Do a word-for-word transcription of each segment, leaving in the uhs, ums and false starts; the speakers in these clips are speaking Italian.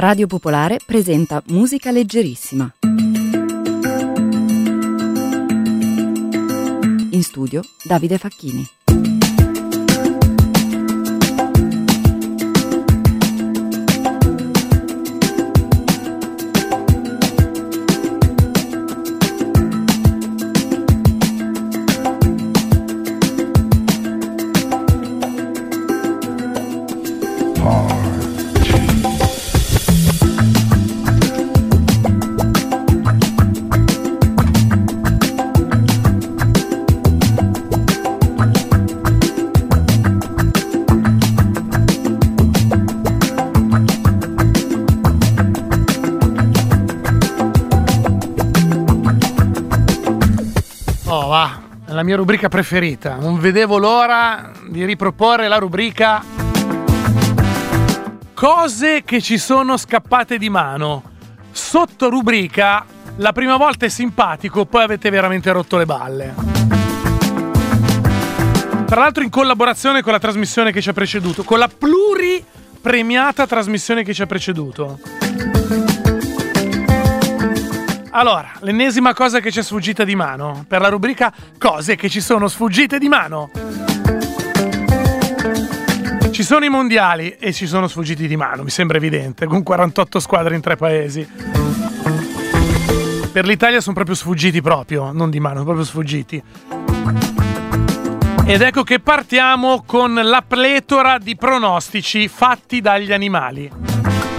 Radio Popolare presenta Musica Leggerissima. In studio Davide Facchini. La mia rubrica preferita. Non vedevo l'ora di riproporre la rubrica Cose che ci sono scappate di mano. Sotto rubrica la prima volta è simpatico, poi avete veramente rotto le balle. Tra l'altro in collaborazione con la trasmissione che ci ha preceduto, con la pluripremiata trasmissione che ci ha preceduto. Allora, l'ennesima cosa che ci è sfuggita di mano per la rubrica Cose che ci sono sfuggite di mano. Ci sono i mondiali e ci sono sfuggiti di mano, mi sembra evidente, con quarantotto squadre in tre paesi. Per l'Italia sono proprio sfuggiti proprio, non di mano, proprio sfuggiti. Ed ecco che partiamo con la pletora di pronostici fatti dagli animali.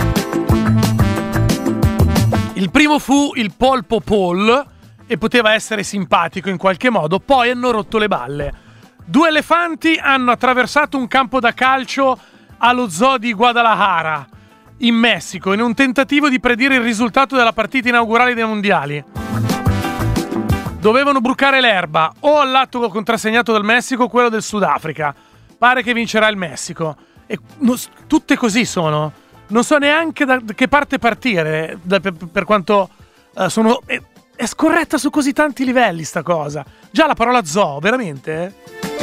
Il primo fu il polpo Paul e poteva essere simpatico in qualche modo, poi hanno rotto le balle. Due elefanti hanno attraversato un campo da calcio allo zoo di Guadalajara, in Messico, in un tentativo di predire il risultato della partita inaugurale dei mondiali. Dovevano brucare l'erba, o al lato contrassegnato dal Messico o quello del Sudafrica. Pare che vincerà il Messico. E no, tutte così sono. Non so neanche da che parte partire, da, per, per quanto uh, sono... È, è scorretta su così tanti livelli sta cosa. Già la parola zoo, veramente?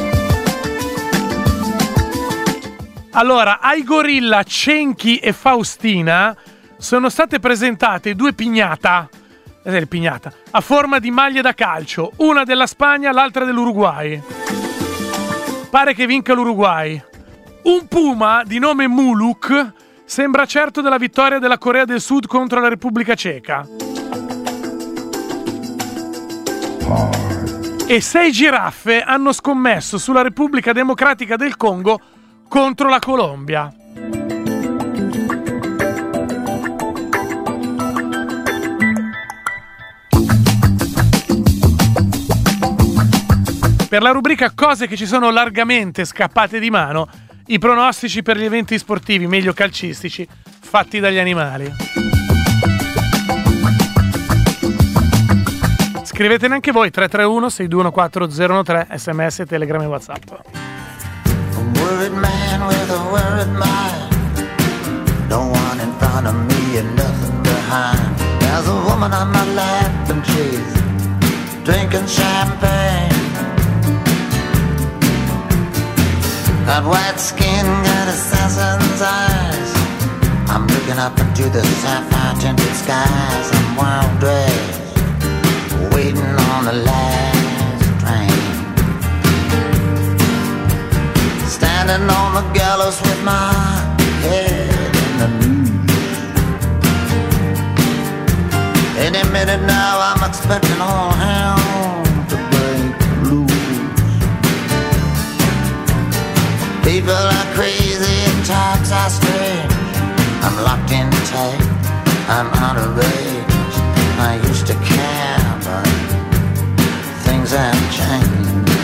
Allora, ai gorilla Cenchi e Faustina sono state presentate due pignata, eh, pignata a forma di maglie da calcio, una della Spagna, l'altra dell'Uruguay. Pare che vinca l'Uruguay. Un puma di nome Muluk sembra certo della vittoria della Corea del Sud contro la Repubblica Ceca. E sei giraffe hanno scommesso sulla Repubblica Democratica del Congo contro la Colombia. Per la rubrica Cose che ci sono largamente scappate di mano, i pronostici per gli eventi sportivi, meglio calcistici, fatti dagli animali. Scrivetene anche voi, tre tre uno sei due uno quattro zero uno tre, sms, telegram e whatsapp. A worried man with a worried mind. No one in front of me and nothing behind. There's a woman on my lap and she's drinking champagne. Got white skin, got assassin's eyes. I'm looking up into the sapphire tinted skies. I'm wild dressed, waiting on the last train. Standing on the gallows with my head in the news. Any minute now I'm expecting all hell to break loose. People are crazy and times are strange. I'm locked in tight, I'm out of range. I used to care, but things have changed.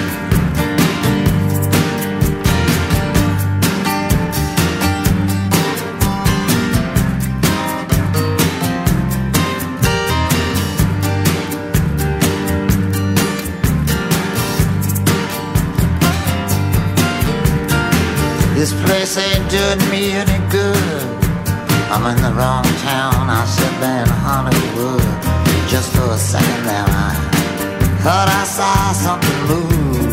This place ain't doing me any good. I'm in the wrong town, I should be in Hollywood. Just for a second there I thought I saw something move.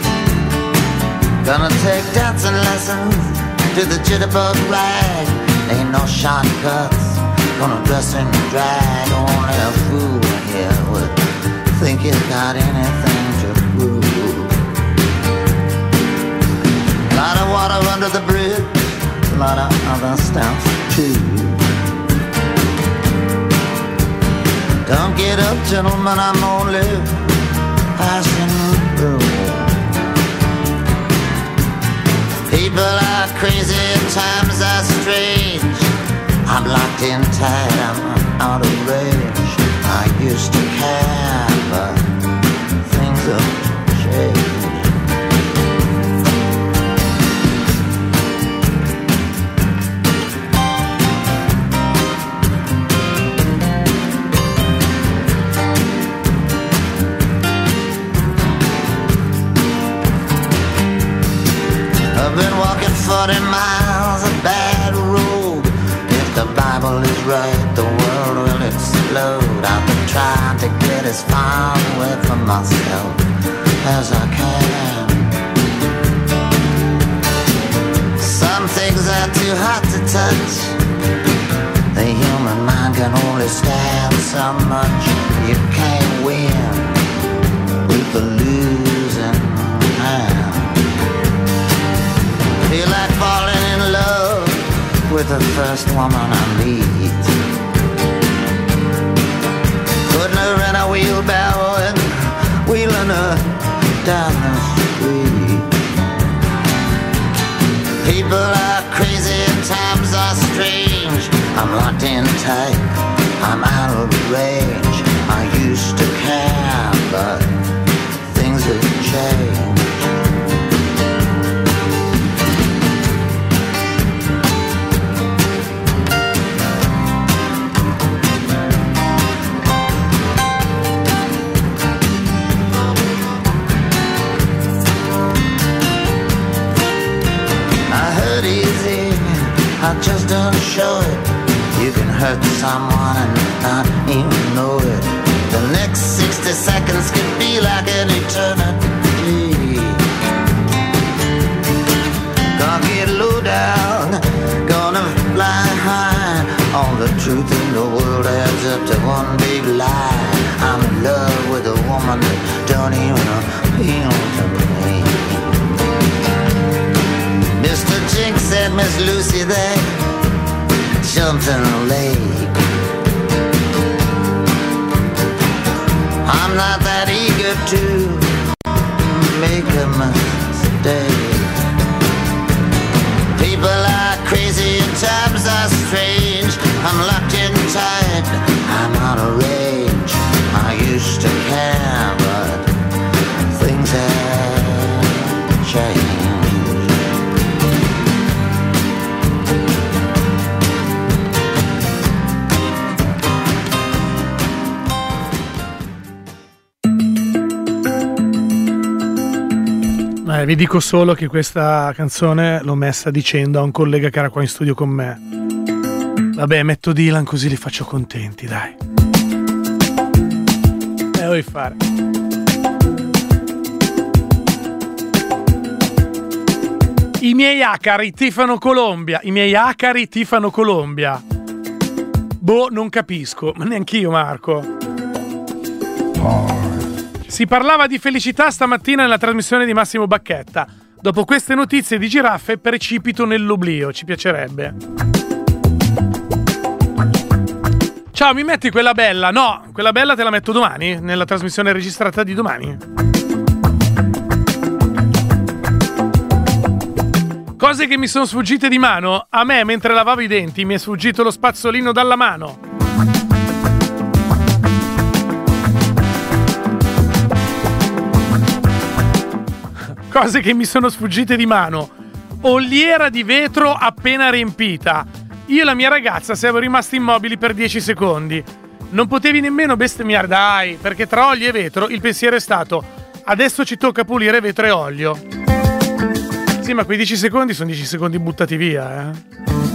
Gonna take dancing lessons to the jitterbug rag Ain't no shortcuts, gonna dress and drag. Only a fool here would think he's got anything to prove. A lot of water under the bridge, a lot of other stuff too. Don't get up, gentlemen, I'm only passing through. People are crazy, times are strange. I'm locked in tight, I'm out of range. I used to care, but things have changed. I've been walking forty miles of bad road. If the Bible is right, the world will explode. I've been trying to get as far away from myself as I can. Some things are too hot to touch. The human mind can only stand so much. You can't win with the losing hand. Feel like falling in love with the first woman I meet. Putting her in a wheelbarrow and wheeling her down the street. People are crazy and times are strange. I'm locked in tight, I'm out of range. I used to care, but things have changed. I just don't show it. You can hurt someone and not even know it. The next sixty seconds can be like an eternity. Gonna get low down, gonna fly high. All the truth in the world adds up to one big lie. I'm in love with a woman that don't even appeal to me. Mister Jinx and Miss Lucy, they jumped in the lake. I'm not that eager to make a mistake. People are crazy and times are strange. I'm locked in tight, I'm out of range. I used to care, but things have changed. Eh, vi dico solo che questa canzone l'ho messa dicendo a un collega che era qua in studio con me: vabbè, metto Dylan così li faccio contenti, dai. E vuoi fare? I miei acari tifano Colombia. I miei acari tifano Colombia. Boh, non capisco, ma neanch'io, Marco. Oh. Si parlava di felicità stamattina nella trasmissione di Massimo Bacchetta. Dopo queste notizie di giraffe precipito nell'oblio, ci piacerebbe. Ciao, mi metti quella bella? No, quella bella te la metto domani, nella trasmissione registrata di domani. Cose che mi sono sfuggite di mano. A me, mentre lavavo i denti, mi è sfuggito lo spazzolino dalla mano. Cose che mi sono sfuggite di mano. Oliera di vetro appena riempita. Io e la mia ragazza siamo rimasti immobili per dieci secondi. Non potevi nemmeno bestemmiare, dai, perché tra olio e vetro il pensiero è stato: adesso ci tocca pulire vetro e olio. Sì, ma quei dieci secondi sono dieci secondi buttati via, eh.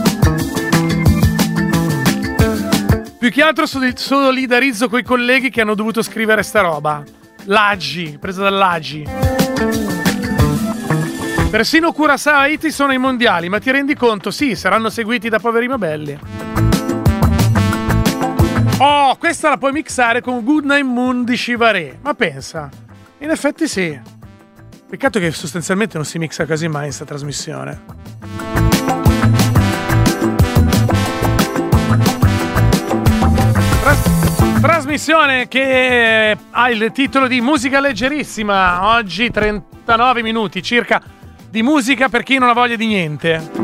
Più che altro solidarizzo coi colleghi che hanno dovuto scrivere sta roba. L'Aggi, presa dall'Aggi. Persino Curaçao e Haiti sono ai mondiali, ma ti rendi conto? Sì, saranno seguiti da poveri ma belli. Oh, questa la puoi mixare con Good Night Moon di Shivaré. Ma pensa, in effetti sì. Peccato che sostanzialmente non si mixa quasi mai in sta trasmissione. Tras- trasmissione che ha il titolo di Musica Leggerissima. Oggi trentanove minuti circa di musica per chi non ha voglia di niente.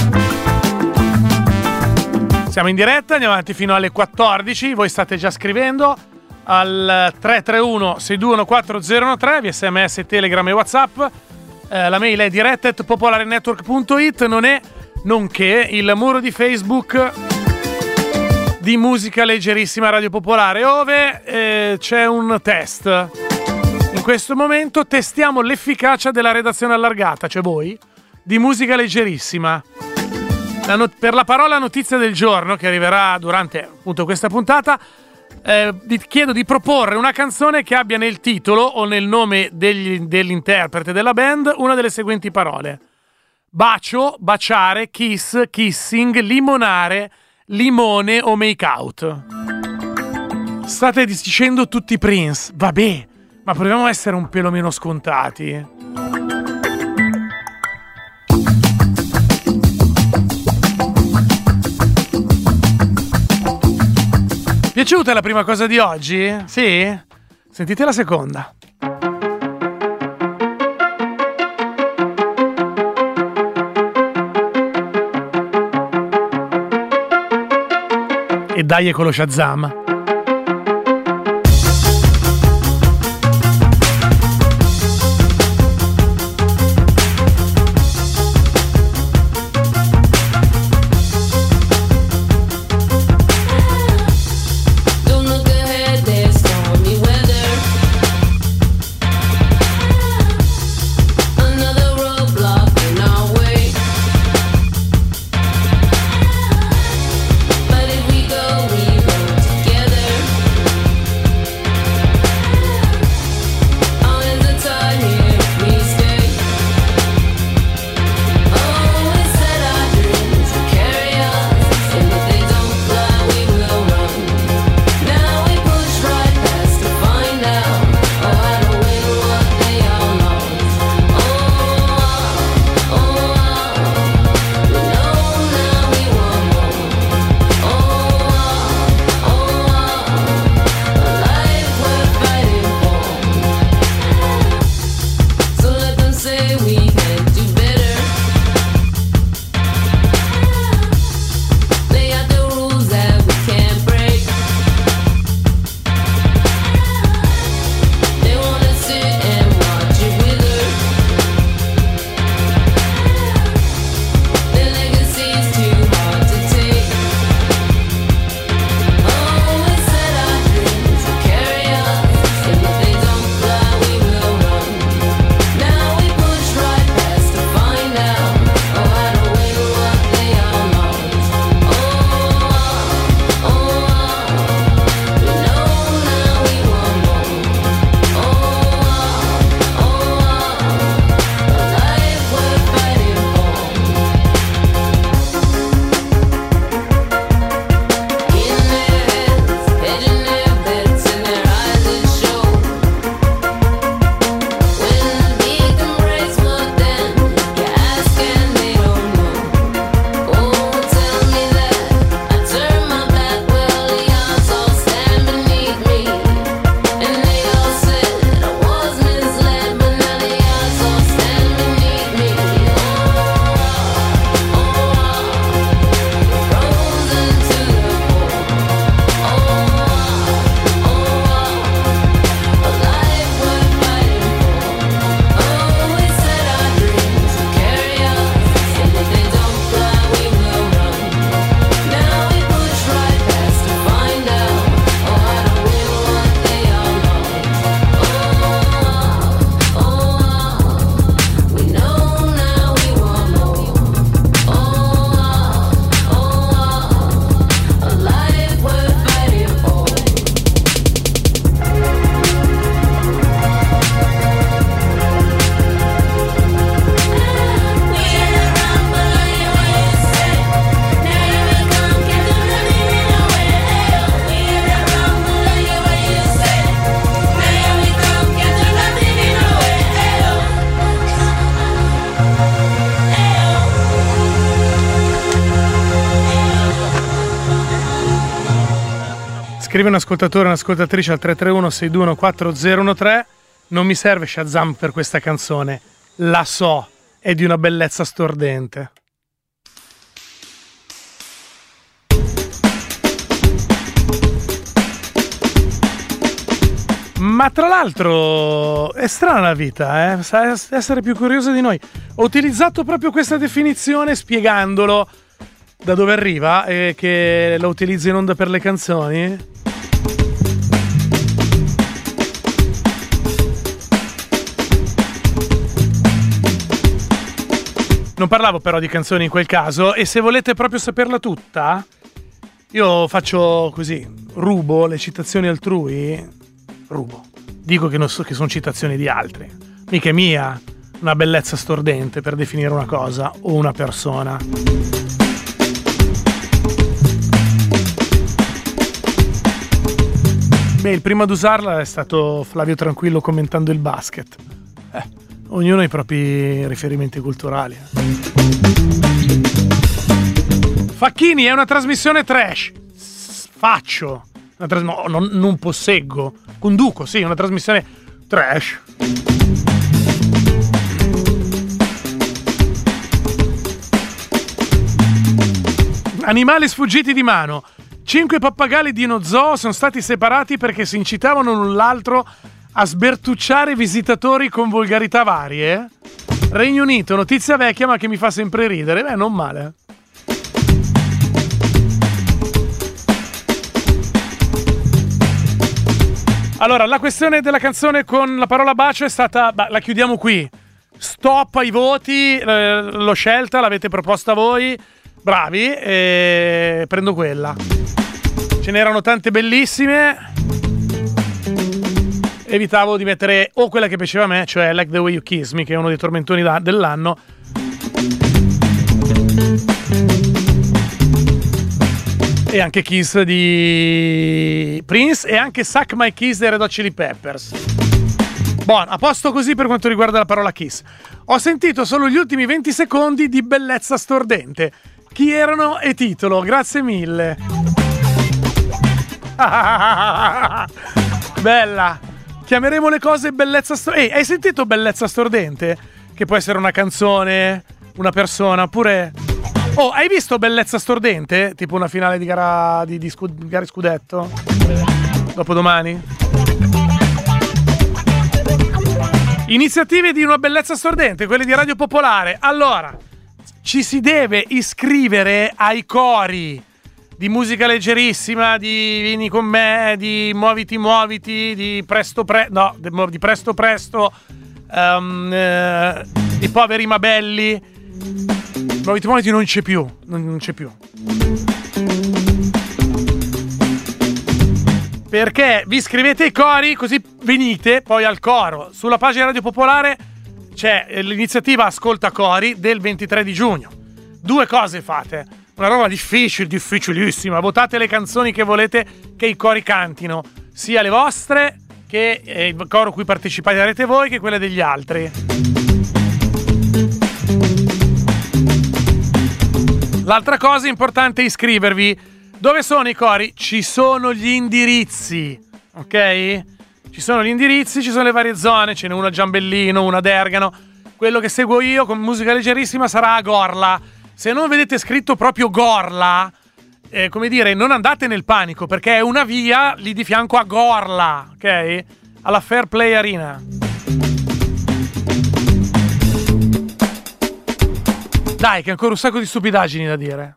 Siamo in diretta, andiamo avanti fino alle quattordici. Voi state già scrivendo al tre tre uno sei due uno quattro zero uno tre via sms, telegram e whatsapp. Eh, la mail è diretta at popolarenetwork punto it. Non è nonché il muro di Facebook di Musica Leggerissima Radio Popolare, ove eh, c'è un test. In questo momento testiamo l'efficacia della redazione allargata, cioè voi, di Musica Leggerissima. La not- per la parola notizia del giorno, che arriverà durante appunto questa puntata, eh, vi chiedo di proporre una canzone che abbia nel titolo o nel nome degli, dell'interprete della band una delle seguenti parole: bacio, baciare, kiss, kissing, limonare, limone o make out. State dicendo tutti Prince, vabbè, ma proviamo a essere un pelo meno scontati. Piaciuta la prima cosa di oggi? Sì? Sentite la seconda. E dai con lo Shazam. But if we go, we go together. scrive un ascoltatore o un'ascoltatrice al tre tre uno sei due uno quattro zero uno tre: non mi serve Shazam per questa canzone, la so, è di una bellezza stordente. Ma tra l'altro è strana la vita, eh? Sa essere più curiosa di noi. Ho utilizzato proprio questa definizione spiegandolo da dove arriva e che lo utilizzo in onda per le canzoni. Non parlavo però di canzoni in quel caso, e se volete proprio saperla tutta, io faccio così, rubo le citazioni altrui. Rubo. Dico che non so, che sono citazioni di altri. Mica è mia una bellezza stordente per definire una cosa o una persona. Beh, il primo ad usarla è stato Flavio Tranquillo commentando il basket. Eh, ognuno ha i propri riferimenti culturali. Facchini è una trasmissione trash. Faccio. Una tras- no, non, non posseggo. Conduco, sì, una trasmissione trash. Animali sfuggiti di mano. Cinque pappagalli di uno zoo sono stati separati perché si incitavano l'un l'altro a sbertucciare visitatori con volgarità varie. Regno Unito, notizia vecchia ma che mi fa sempre ridere. Beh, non male. Allora, la questione della canzone con la parola bacio è stata... Bah, la chiudiamo qui. Stop ai voti, eh, l'ho scelta, l'avete proposta voi. Bravi, e prendo quella. Ce n'erano tante bellissime. Evitavo di mettere o quella che piaceva a me, cioè Like the Way You Kiss Me, che è uno dei tormentoni da- dell'anno. E anche Kiss di Prince, e anche Suck My Kiss dei Red Hot Chili Peppers. Buono, a posto così per quanto riguarda la parola Kiss. Ho sentito solo gli ultimi venti secondi di bellezza stordente. Chi erano e titolo? Grazie mille. Bella. Chiameremo le cose bellezza stordente. Ehi, hai sentito bellezza stordente? Che può essere una canzone, una persona, oppure... Oh, hai visto bellezza stordente? Tipo una finale di gara di, di scu- gare scudetto? Dopodomani? Iniziative di una bellezza stordente, quelle di Radio Popolare. Allora, ci si deve iscrivere ai cori di musica leggerissima, di Vieni con me, di Muoviti Muoviti, di Presto Presto, no, di Presto Presto, um, eh, di Poveri ma Belli. Muoviti Muoviti non c'è più, non c'è più. Perché vi iscrivete ai cori, così venite poi al coro. Sulla pagina Radio Popolare c'è l'iniziativa Ascolta Cori del ventitré di giugno. Due cose fate. Una roba difficile, difficilissima. Votate le canzoni che volete che i cori cantino, sia le vostre che il coro a cui parteciperete voi che quelle degli altri. L'altra cosa importante è iscrivervi. Dove sono i cori? Ci sono gli indirizzi, ok? Ci sono gli indirizzi, ci sono le varie zone, ce n'è una a Giambellino, una a Dergano. Quello che seguo io con musica leggerissima sarà a Gorla. Se non vedete scritto proprio Gorla, eh, come dire, non andate nel panico, perché è una via lì di fianco a Gorla, ok? Alla Fair Play Arena. Dai, che ancora un sacco di stupidaggini da dire.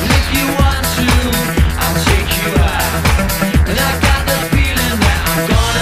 I'm gonna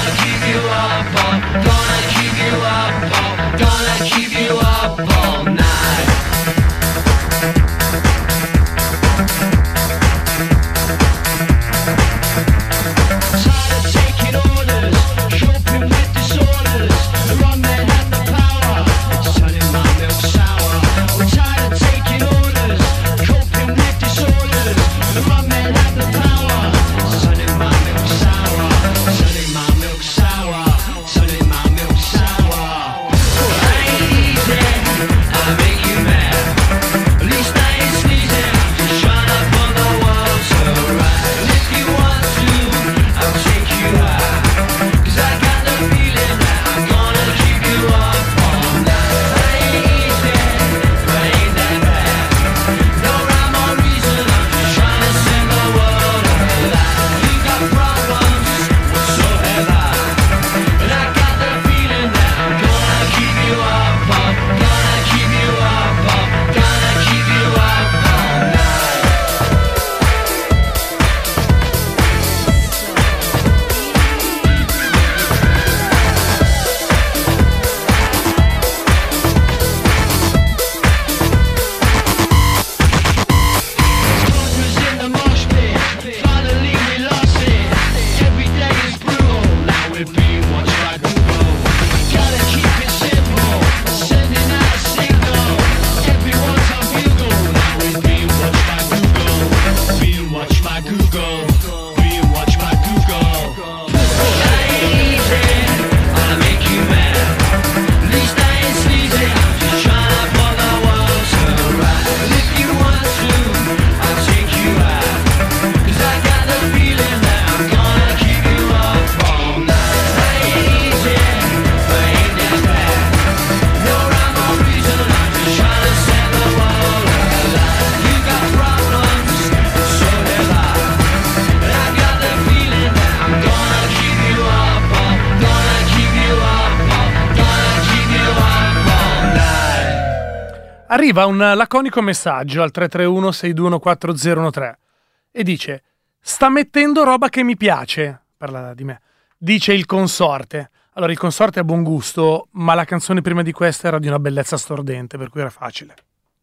Arriva un laconico messaggio al tre tre uno sei due uno quattro zero uno tre e dice: sta mettendo roba che mi piace, parla di me, dice il consorte. Allora il consorte ha buon gusto, ma la canzone prima di questa era di una bellezza stordente, per cui era facile.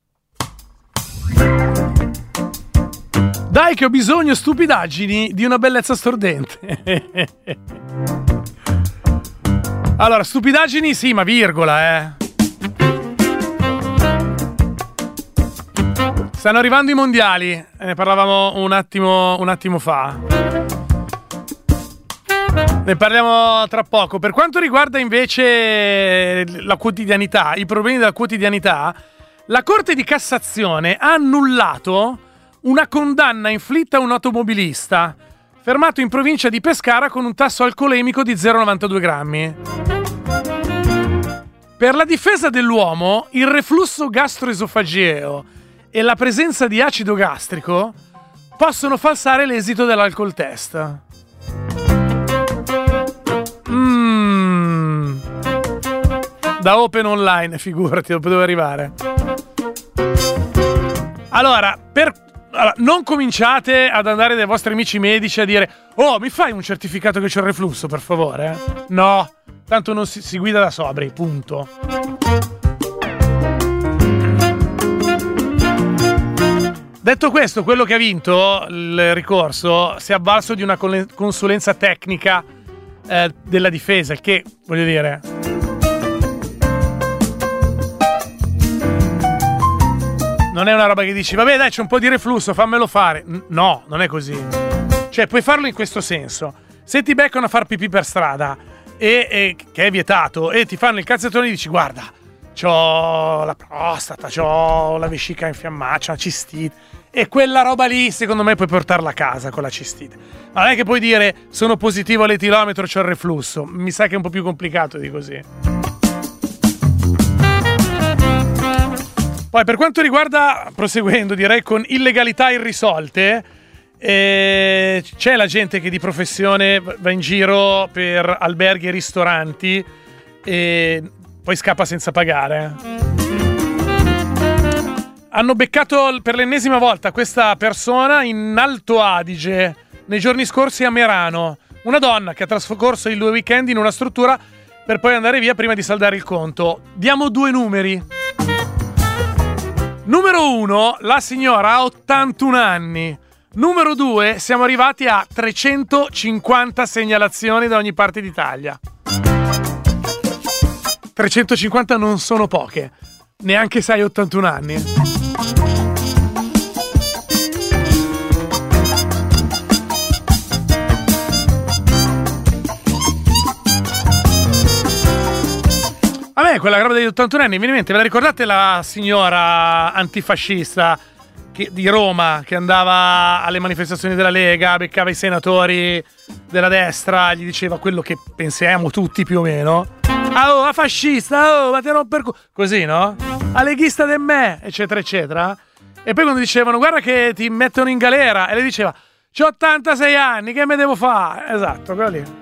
Dai che ho bisogno, stupidaggini, di una bellezza stordente. Allora, stupidaggini sì, ma virgola, eh. Stanno arrivando i mondiali, ne parlavamo un attimo, un attimo fa. Ne parliamo tra poco. Per quanto riguarda invece la quotidianità, i problemi della quotidianità, la Corte di Cassazione ha annullato una condanna inflitta a un automobilista fermato in provincia di Pescara con un tasso alcolemico di zero virgola novantadue grammi. Per la difesa dell'uomo, il reflusso gastroesofageo e la presenza di acido gastrico possono falsare l'esito dell'alcol test. Mm. Da Open Online, figurati, dove devo arrivare. Allora, per Allora, non cominciate ad andare dai vostri amici medici a dire: oh, mi fai un certificato che c'ho il reflusso, per favore? No, tanto non si, si guida da sobri, punto. Detto questo, quello che ha vinto il ricorso si è avvalso di una consulenza tecnica eh, della difesa, il che, voglio dire, non è una roba che dici: vabbè dai, c'è un po' di reflusso, fammelo fare. No, non è così. Cioè, puoi farlo in questo senso: se ti beccano a far pipì per strada e, e che è vietato, e ti fanno il cazzettone e dici: guarda, c'ho la prostata, c'ho la vescica infiammata, c'ho la cistite, e quella roba lì secondo me puoi portarla a casa con la cistite. Ma non è che puoi dire: sono positivo all'etilometro, c'ho il reflusso. Mi sa che è un po' più complicato di così. Poi, per quanto riguarda, proseguendo direi con illegalità irrisolte, eh, c'è la gente che di professione va in giro per alberghi e ristoranti e poi scappa senza pagare. Hanno beccato per l'ennesima volta questa persona in Alto Adige nei giorni scorsi a Merano, una donna che ha trascorso i due weekend in una struttura per poi andare via prima di saldare il conto. Diamo due numeri. Numero uno, la signora ha ottantuno anni. Numero due, siamo arrivati a trecentocinquanta segnalazioni da ogni parte d'Italia. trecentocinquanta non sono poche, neanche se hai ottantuno anni. A me quella roba degli ottantuno anni, mi viene in mente, ve la ricordate la signora antifascista che, di Roma, che andava alle manifestazioni della Lega, beccava i senatori della destra, gli diceva quello che pensiamo tutti più o meno: ah, oh, a fascista, oh, ma te romper cu-, così, no? A leghista de me, eccetera eccetera. E poi quando dicevano: guarda che ti mettono in galera, e lei diceva: c'ho ottantasei anni, che me devo fare? Esatto, quello lì.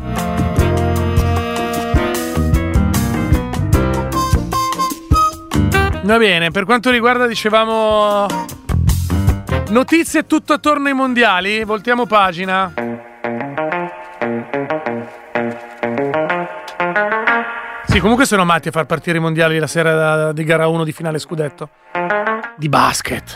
Va bene, per quanto riguarda, dicevamo, notizie tutto attorno ai mondiali, voltiamo pagina. Sì, comunque sono matti a far partire i mondiali la sera di gara uno di finale scudetto di basket.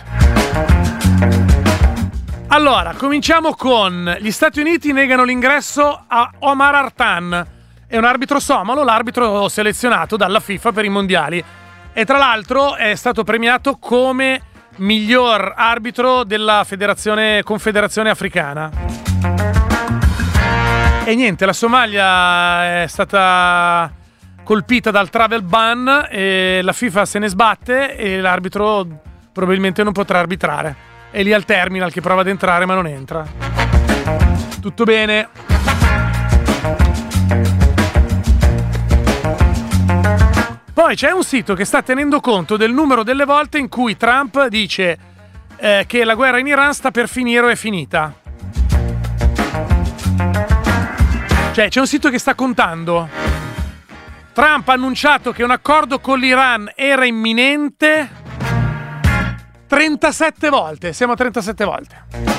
Allora, cominciamo con gli Stati Uniti negano l'ingresso a Omar Artan. È un arbitro somalo, l'arbitro selezionato dalla FIFA per i mondiali. E tra l'altro è stato premiato come miglior arbitro della federazione Confederazione Africana. E niente, la Somalia è stata colpita dal travel ban e la FIFA se ne sbatte e l'arbitro probabilmente non potrà arbitrare. È lì al terminal che prova ad entrare ma non entra. Tutto bene. Poi c'è un sito che sta tenendo conto del numero delle volte in cui Trump dice eh, che la guerra in Iran sta per finire o è finita. Cioè, c'è un sito che sta contando Trump ha annunciato che un accordo con l'Iran era imminente trentasette volte. Siamo a trentasette volte.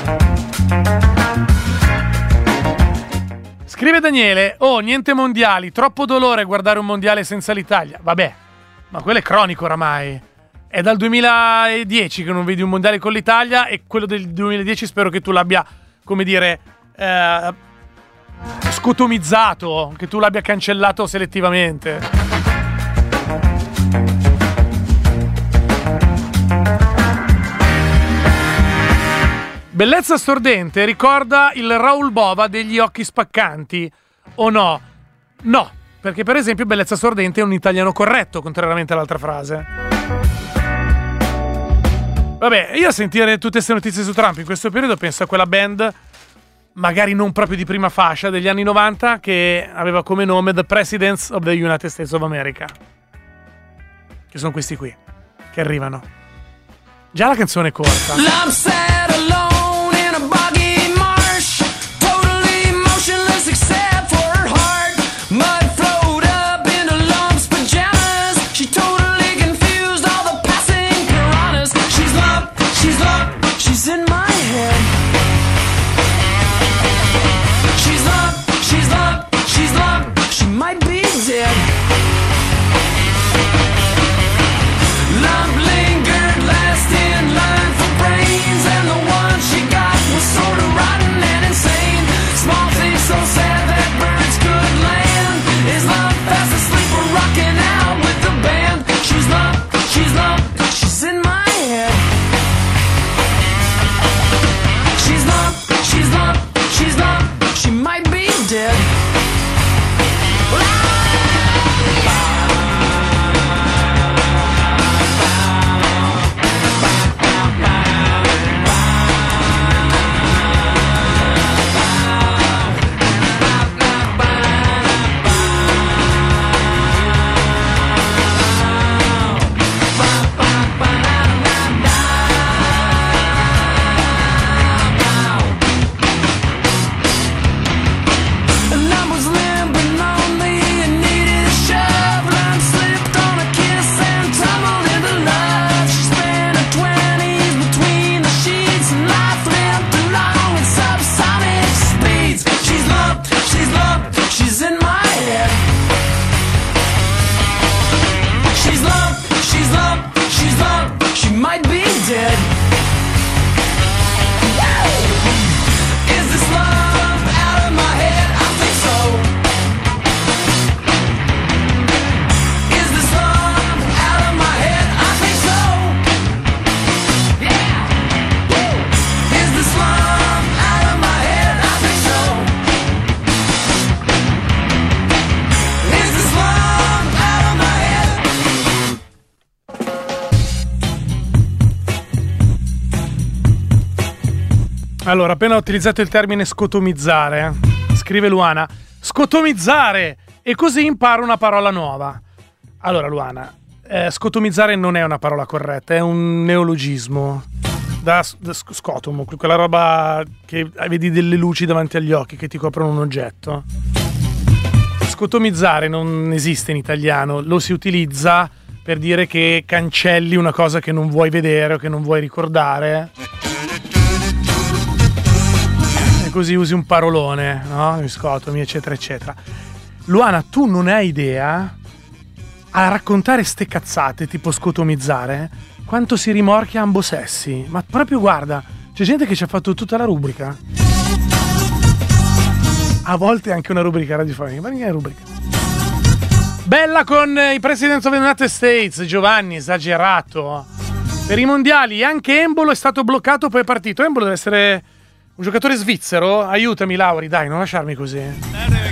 Scrive Daniele: oh, niente mondiali, troppo dolore guardare un mondiale senza l'Italia. Vabbè, ma quello è cronico oramai. È dal duemiladieci che non vedi un mondiale con l'Italia, e quello del duemiladieci spero che tu l'abbia, come dire, eh, scotomizzato, che tu l'abbia cancellato selettivamente. Bellezza stordente ricorda il Raoul Bova degli occhi spaccanti, o no? No, perché per esempio Bellezza stordente è un italiano corretto, contrariamente all'altra frase. Vabbè, io a sentire tutte queste notizie su Trump in questo periodo penso a quella band, magari non proprio di prima fascia, degli anni novanta, che aveva come nome The Presidents of the United States of America. Che sono questi qui, che arrivano. Già la canzone è corta. I'm sad alone in a boggy marsh, totally motionless except for her heart. Mud flowed up into lumps, pajamas. She totally confused all the passing piranhas. She's lump, she's lump, she's in my head. She's lump, she's lump, she's lump, she might be dead. Lump lingered last in line for brains, and the one she got was sort of rotten and insane. Small thing so sad that birds could land. Is Lump fast asleep or rocking out with the band? She's Lump, she's Lump, she's in my head. She's Lump, she's Lump, she's Lump, she might be dead. Allora, appena ho utilizzato il termine scotomizzare, scrive Luana, scotomizzare, e così imparo una parola nuova. Allora, Luana, eh, scotomizzare non è una parola corretta, è un neologismo. Da, da scotomo, quella roba che vedi delle luci davanti agli occhi che ti coprono un oggetto. Scotomizzare non esiste in italiano, lo si utilizza per dire che cancelli una cosa che non vuoi vedere o che non vuoi ricordare. Così usi un parolone, no? Mi scotomi, eccetera, eccetera. Luana, tu non hai idea a raccontare ste cazzate tipo scotomizzare quanto si rimorchia ambo sessi. Ma proprio guarda, c'è gente che ci ha fatto tutta la rubrica. A volte anche una rubrica radiofonica. Ma che rubrica? Bella con i Presidents of the United States, Giovanni, esagerato. Per i mondiali anche Embolo è stato bloccato, poi è partito. Embolo deve essere un giocatore svizzero? Aiutami, Lauri, dai, non lasciarmi così.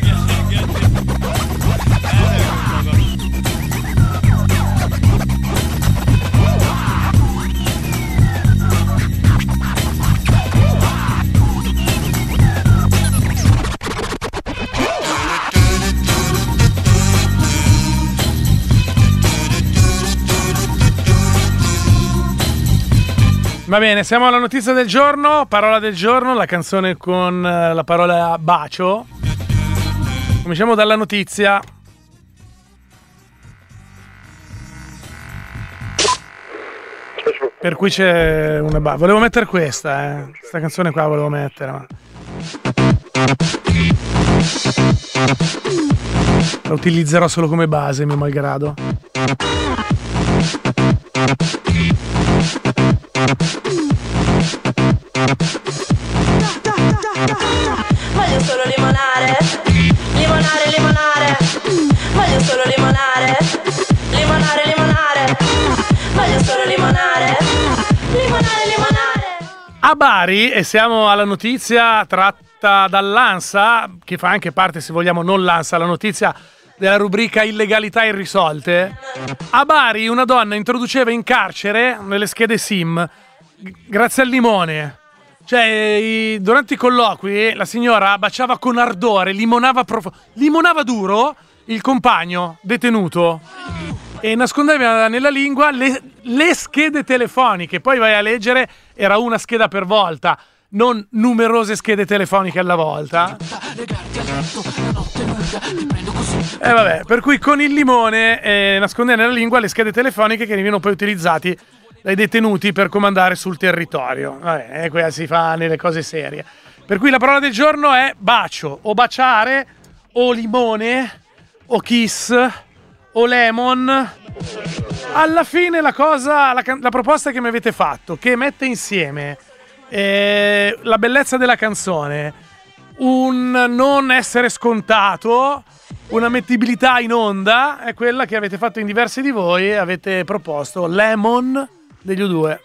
Va bene, siamo alla notizia del giorno, parola del giorno, la canzone con la parola bacio. Cominciamo dalla notizia. Per cui c'è una ba- volevo mettere questa, eh. Questa canzone qua volevo mettere, ma la utilizzerò solo come base, mio malgrado. Voglio solo limonare, limonare, limonare. Voglio solo limonare, limonare, limonare. Voglio solo limonare, limonare, limonare. A Bari, e siamo alla notizia tratta dall'ANSA, che fa anche parte, se vogliamo, non l'ANSA, la notizia della rubrica illegalità irrisolte. A Bari una donna introduceva in carcere nelle schede SIM grazie al limone. Cioè, i, durante i colloqui la signora baciava con ardore, limonava, prof- limonava duro il compagno detenuto e nascondeva nella lingua le, le schede telefoniche. Poi vai a leggere, era una scheda per volta, non numerose schede telefoniche alla volta. E eh vabbè, per cui con il limone eh, nascondeva nella lingua le schede telefoniche che venivano poi utilizzati dai detenuti per comandare sul territorio. Vabbè, e qui si fa nelle cose serie. Per cui la parola del giorno è bacio, o baciare, o limone, o kiss, o lemon. Alla fine la cosa, la, la proposta che mi avete fatto, che mette insieme eh, la bellezza della canzone, un non essere scontato, una mettibilità in onda, è quella che avete fatto in diversi di voi e avete proposto Lemon degli U due.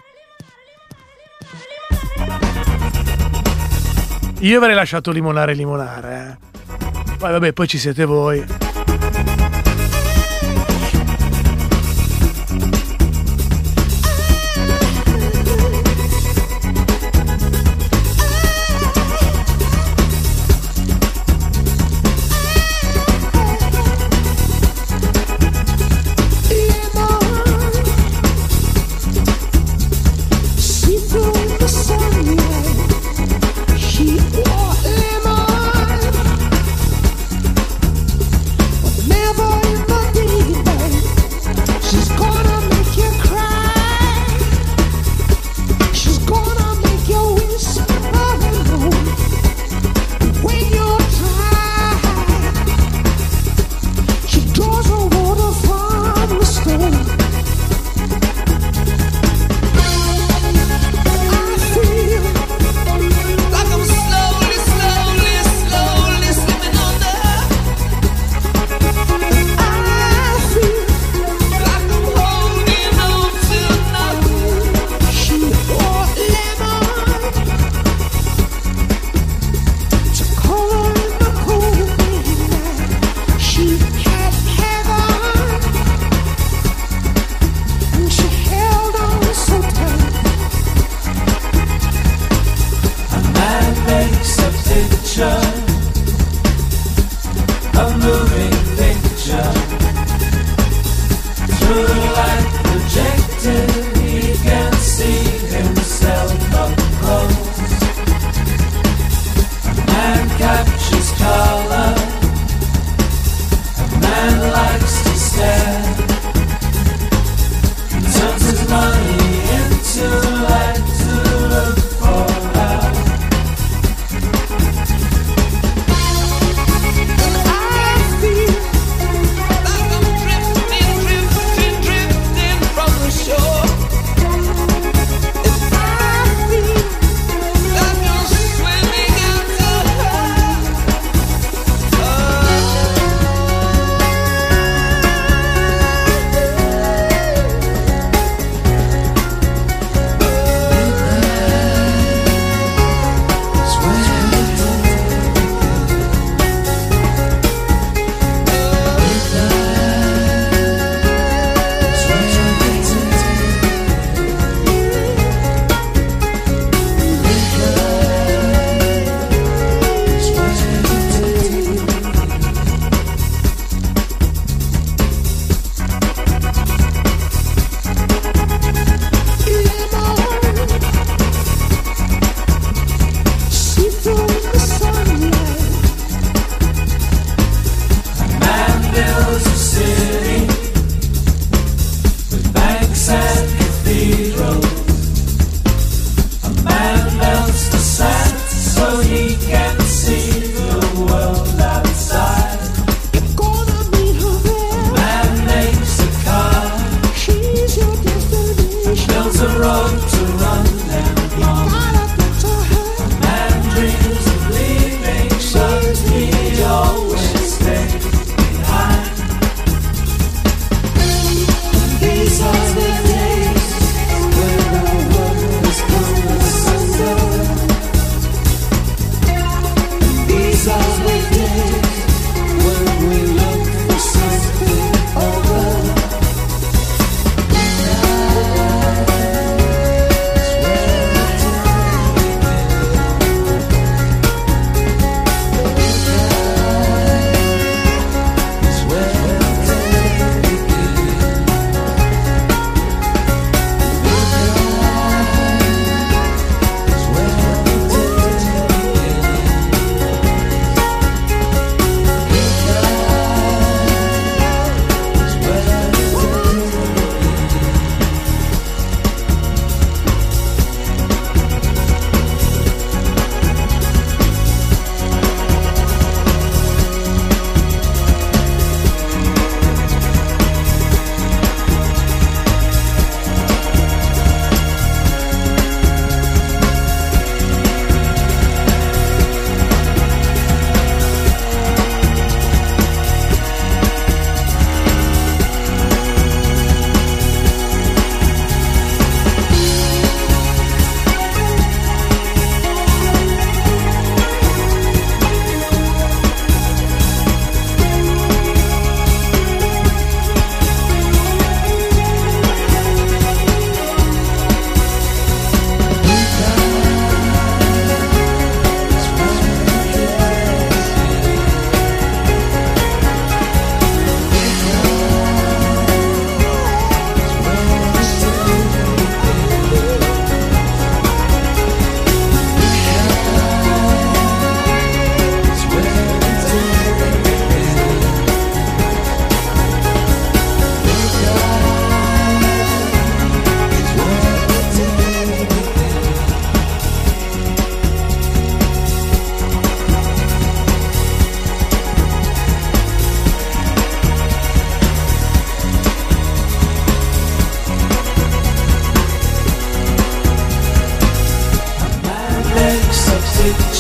Io avrei lasciato limonare limonare, eh. Poi vabbè, poi ci siete voi.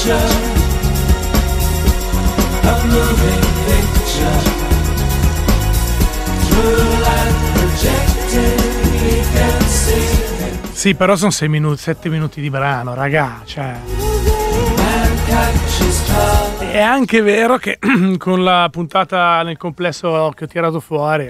A moving picture through light projected, we can see. Sì, però sono sei minuti, sette minuti di brano, raga, cioè. È anche vero che con la puntata nel complesso che ho tirato fuori,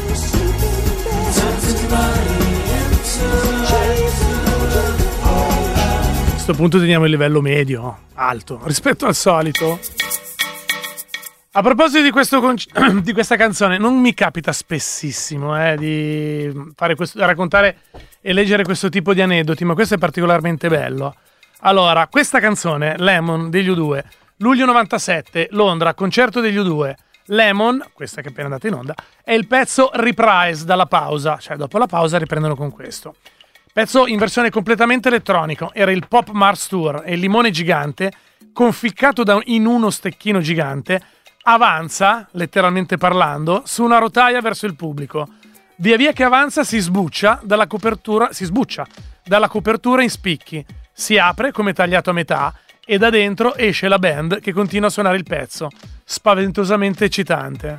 a questo punto teniamo il livello medio, alto, rispetto al solito. A proposito di, questo conc- di questa canzone, non mi capita spessissimo eh, di fare questo, raccontare e leggere questo tipo di aneddoti, ma questo è particolarmente bello. Allora, questa canzone, Lemon degli U due, luglio novantasette, Londra, concerto degli U due. Lemon, questa che è appena andata in onda, è il pezzo reprise dalla pausa, cioè dopo la pausa riprendono con questo. Pezzo in versione completamente elettronica, era il Pop Mars Tour e il limone gigante, conficcato da, in uno stecchino gigante, avanza, letteralmente parlando, su una rotaia verso il pubblico. Via via che avanza si sbuccia dalla copertura, si sbuccia dalla copertura in spicchi, si apre come tagliato a metà e da dentro esce la band che continua a suonare il pezzo, spaventosamente eccitante.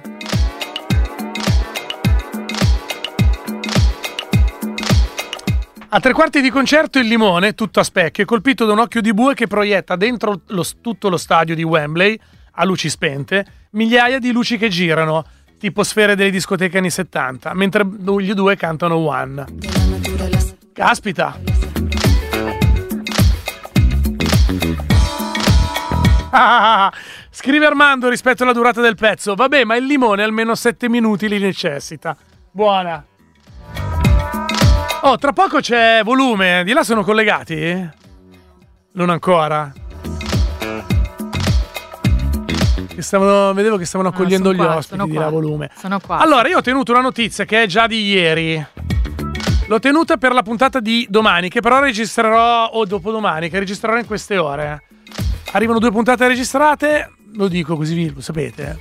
A tre quarti di concerto il limone, tutto a specchio, è colpito da un occhio di bue che proietta dentro lo, tutto lo stadio di Wembley, a luci spente, migliaia di luci che girano, tipo sfere delle discoteche anni settanta, mentre gli due cantano One. Caspita! Ah, scrive Armando rispetto alla durata del pezzo. Vabbè, ma il limone almeno sette minuti li necessita. Buona. Oh, tra poco c'è volume. Di là sono collegati? Non ancora. Che stavano, vedevo che stavano accogliendo no, gli qua, ospiti di là volume. Sono qua. Allora, io ho tenuto una notizia che è già di ieri. L'ho tenuta per la puntata di domani, che però registrerò, o dopodomani, che registrerò in queste ore. Arrivano due puntate registrate, lo dico così vi lo sapete.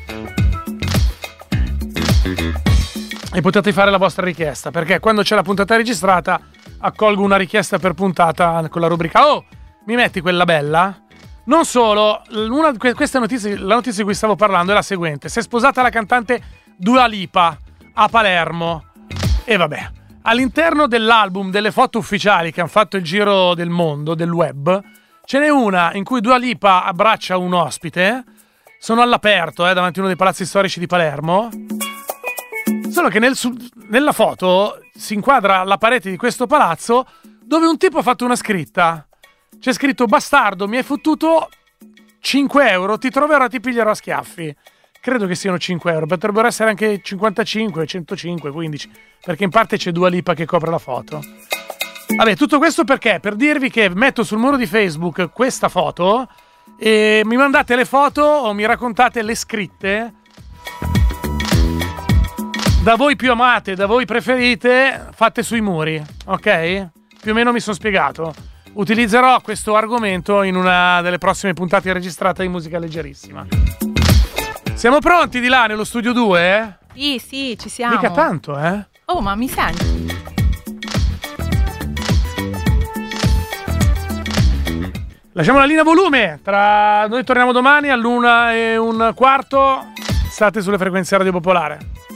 E potete fare la vostra richiesta, perché quando c'è la puntata registrata accolgo una richiesta per puntata con la rubrica "Oh, mi metti quella bella?". Non solo, una di queste notizie, la notizia di cui stavo parlando è la seguente: si è sposata la cantante Dua Lipa a Palermo. E vabbè, all'interno dell'album delle foto ufficiali che hanno fatto il giro del mondo, del web, ce n'è una in cui Dua Lipa abbraccia un ospite. Sono all'aperto, eh, davanti a uno dei palazzi storici di Palermo. Solo che nel, nella foto si inquadra la parete di questo palazzo dove un tipo ha fatto una scritta. C'è scritto: "Bastardo, mi hai fottuto cinque euro, ti troverò, ti piglierò a schiaffi". Credo che siano cinque euro, potrebbero essere anche cinquantacinque, centocinque, quindici, perché in parte c'è Dua Lipa che copre la foto. Vabbè, tutto questo perché? Per dirvi che metto sul muro di Facebook questa foto e mi mandate le foto o mi raccontate le scritte da voi più amate, da voi preferite, fatte sui muri, ok? Più o meno mi sono spiegato. Utilizzerò questo argomento in una delle prossime puntate registrate di Musica Leggerissima. Siamo pronti di là nello studio due? Sì, sì, ci siamo. Mica tanto, eh? Oh, ma mi senti? Lasciamo la linea volume. Tra noi torniamo domani all'una e un quarto. State sulle frequenze Radio Popolare.